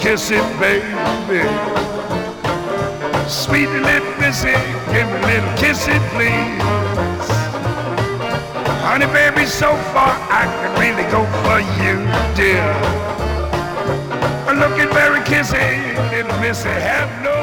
kiss it, baby. Sweet little missy, give me a little kiss it, please. Honey, baby, so far I can really go for you, dear. Looking very kissy, little missy, have no